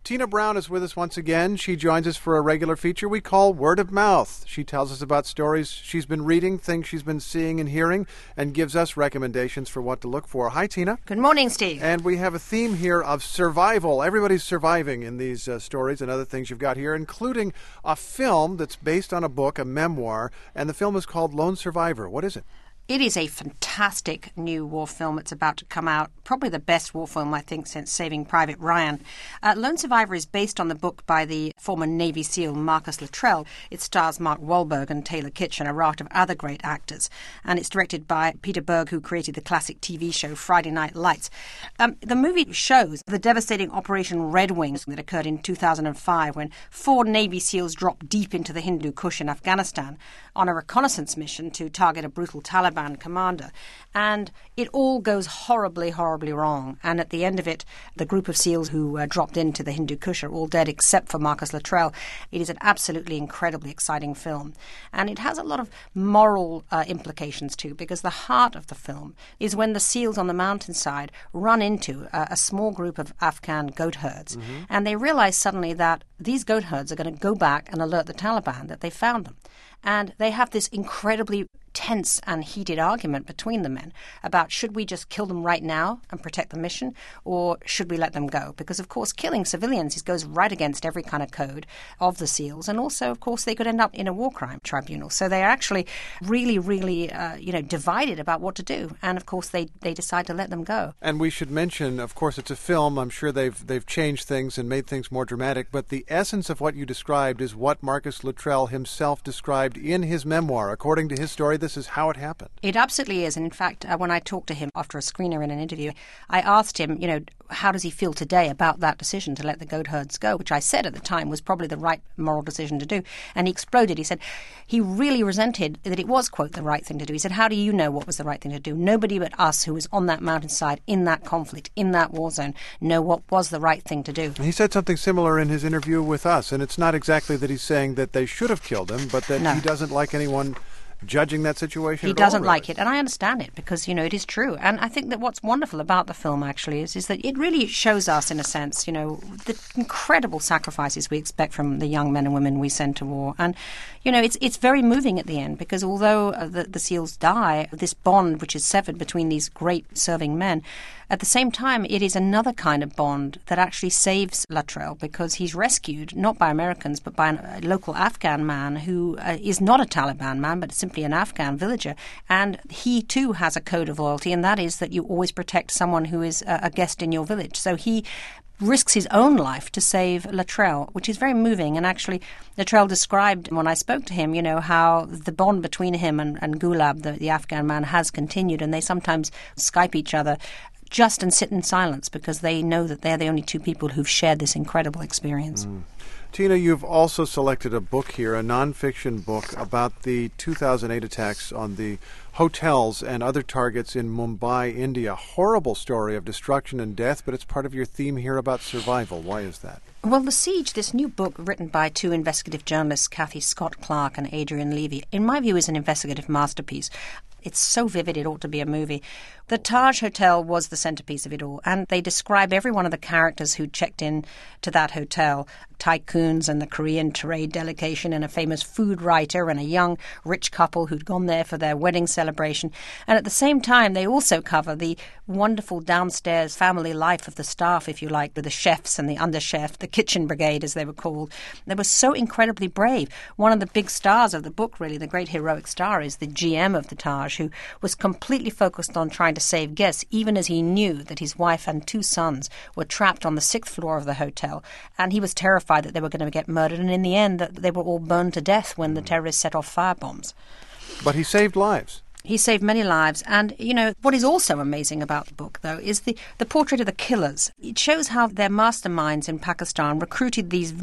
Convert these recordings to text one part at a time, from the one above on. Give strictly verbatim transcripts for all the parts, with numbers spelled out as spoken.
Tina Brown is with us once again. She joins us for a regular feature we call Word of Mouth. She tells us about stories she's been reading, things she's been seeing and hearing, and gives us recommendations for what to look for. Hi, Tina. Good morning, Steve. And we have a theme here of survival. Everybody's surviving in these uh, stories and other things you've got here, including a film that's based on a book, a memoir, and the film is called Lone Survivor. What is it? It is a fantastic new war film. It's about to come out. Probably the best war film, I think, since Saving Private Ryan. Uh, Lone Survivor is based on the book by the former Navy SEAL Marcus Luttrell. It stars Mark Wahlberg and Taylor Kitsch and a raft of other great actors. And it's directed by Peter Berg, who created the classic T V show Friday Night Lights. Um, the movie shows the devastating Operation Red Wings that occurred in two thousand five when four Navy SEALs dropped deep into the Hindu Kush in Afghanistan on a reconnaissance mission to target a brutal Taliban commander. And it all goes horribly, horribly wrong. And at the end of it, the group of SEALs who uh, dropped into the Hindu Kush are all dead except for Marcus Luttrell. It is an absolutely incredibly exciting film. And it has a lot of moral uh, implications too, because the heart of the film is when the SEALs on the mountainside run into a, a small group of Afghan goat herds. Mm-hmm. And they realize suddenly that these goat herds are going to go back and alert the Taliban that they found them. And they have this incredibly tense and heated argument between the men about should we just kill them right now and protect the mission, or should we let them go? Because, of course, killing civilians is, goes right against every kind of code of the SEALs. And also, of course, they could end up in a war crime tribunal. So they're actually really, really, uh, you know, divided about what to do. And, of course, they, they decide to let them go. And we should mention, of course, it's a film. I'm sure they've they've changed things and made things more dramatic. But the essence of what you described is what Marcus Luttrell himself described in his memoir. According to his story, this is how it happened. It absolutely is. And in fact, uh, when I talked to him after a screener in an interview, I asked him, you know, how does he feel today about that decision to let the goat herds go, which I said at the time was probably the right moral decision to do. And he exploded. He said he really resented that it was, quote, the right thing to do. He said, how do you know what was the right thing to do? Nobody but us who was on that mountainside, in that conflict, in that war zone, know what was the right thing to do. He said something similar in his interview with us. And it's not exactly that he's saying that they should have killed him, but that no. he doesn't like anyone judging that situation. He at doesn't all, like really. it, and I understand it because, you know, it is true. And I think that what's wonderful about the film actually is, is that it really shows us, in a sense, you know, the incredible sacrifices we expect from the young men and women we send to war. And, you know, it's it's very moving at the end because although uh, the, the SEALs die, this bond which is severed between these great serving men, at the same time, it is another kind of bond that actually saves Luttrell because he's rescued not by Americans but by a local Afghan man who uh, is not a Taliban man but simply an Afghan villager. And he too has a code of loyalty, and that is that you always protect someone who is a, a guest in your village. So he risks his own life to save Luttrell, which is very moving. And actually, Luttrell described, when I spoke to him, you know, how the bond between him and, and Gulab, the, the Afghan man, has continued, and they sometimes Skype each other just and sit in silence because they know that they're the only two people who've shared this incredible experience. Mm. Tina, you've also selected a book here, a nonfiction book about the two thousand eight attacks on the hotels and other targets in Mumbai, India. Horrible story of destruction and death, but it's part of your theme here about survival. Why is that? Well, The Siege, this new book written by two investigative journalists, Kathy Scott Clark and Adrian Levy, in my view is an investigative masterpiece. It's so vivid it ought to be a movie. The Taj Hotel was the centerpiece of it all, and they describe every one of the characters who checked in to that hotel, tycoons and the Korean trade delegation and a famous food writer and a young rich couple who'd gone there for their wedding celebration. And at the same time, they also cover the wonderful downstairs family life of the staff, if you like, with the chefs and the under chef, the kitchen brigade, as they were called. They were so incredibly brave. One of the big stars of the book, really, the great heroic star, is the G M of the Taj, who was completely focused on trying to save guests, even as he knew that his wife and two sons were trapped on the sixth floor of the hotel. And he was terrified that they were going to get murdered, and in the end, that they were all burned to death when the terrorists set off firebombs. But he saved lives. He saved many lives. And, you know, what is also amazing about the book, though, is the, the portrait of the killers. It shows how their masterminds in Pakistan recruited these really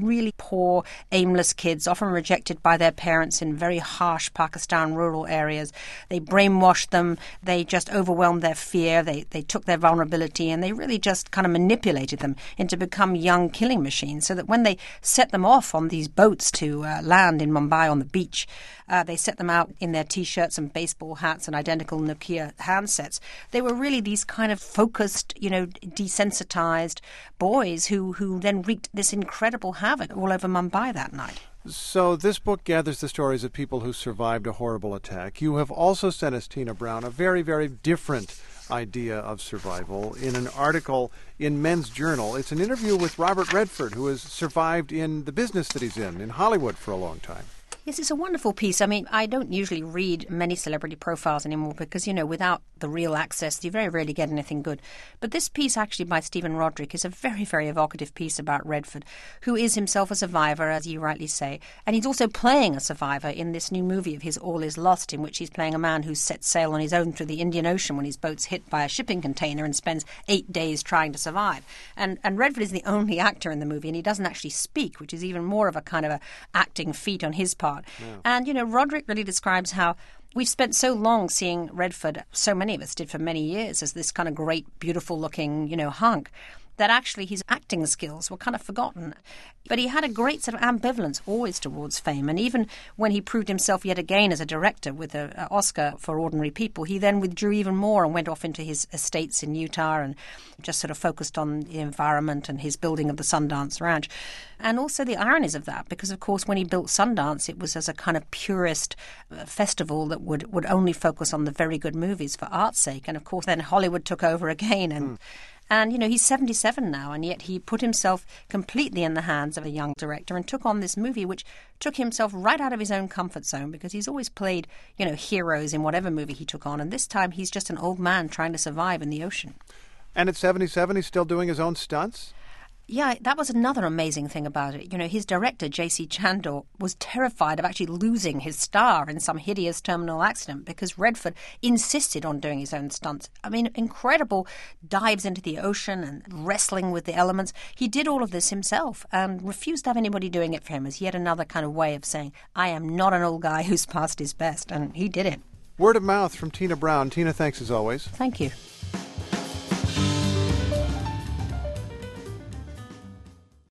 poor, aimless kids, often rejected by their parents in very harsh Pakistan rural areas. They brainwashed them. They just overwhelmed their fear. They, they took their vulnerability and they really just kind of manipulated them into become young killing machines, so that when they set them off on these boats to uh, land in Mumbai on the beach, uh, they set them out in their T-shirts and baseball hats and identical Nokia handsets. They were really these kind of focused, you know, desensitized boys who, who then wreaked this incredible havoc all over Mumbai that night. So this book gathers the stories of people who survived a horrible attack. You have also sent us, Tina Brown, a very, very different idea of survival in an article in Men's Journal. It's an interview with Robert Redford, who has survived in the business that he's in, in Hollywood for a long time. Yes, it's a wonderful piece. I mean, I don't usually read many celebrity profiles anymore because, you know, without the real access, you very rarely get anything good. But this piece actually by Stephen Roderick is a very, very evocative piece about Redford, who is himself a survivor, as you rightly say. And he's also playing a survivor in this new movie of his, All Is Lost, in which he's playing a man who sets sail on his own through the Indian Ocean when his boat's hit by a shipping container and spends eight days trying to survive. And, and Redford is the only actor in the movie, and he doesn't actually speak, which is even more of a kind of a acting feat on his part. Yeah. And, you know, Roderick really describes how we've spent so long seeing Redford, so many of us did for many years, as this kind of great, beautiful-looking, you know, hunk, that actually his acting skills were kind of forgotten. But he had a great sort of ambivalence always towards fame. And even when he proved himself yet again as a director with an Oscar for Ordinary People, he then withdrew even more and went off into his estates in Utah and just sort of focused on the environment and his building of the Sundance Ranch. And also the ironies of that, because, of course, when he built Sundance, it was as a kind of purist festival that would, would only focus on the very good movies for art's sake. And, of course, then Hollywood took over again and... Mm. And, you know, he's seventy-seven now, and yet he put himself completely in the hands of a young director and took on this movie, which took himself right out of his own comfort zone, because he's always played, you know, heroes in whatever movie he took on. And this time he's just an old man trying to survive in the ocean. And at seventy-seven, he's still doing his own stunts? Yeah, that was another amazing thing about it. You know, his director, J C Chandor, was terrified of actually losing his star in some hideous terminal accident because Redford insisted on doing his own stunts. I mean, incredible dives into the ocean and wrestling with the elements. He did all of this himself and refused to have anybody doing it for him as yet another kind of way of saying, I am not an old guy who's past his best. And he did it. Word of mouth from Tina Brown. Tina, thanks as always. Thank you.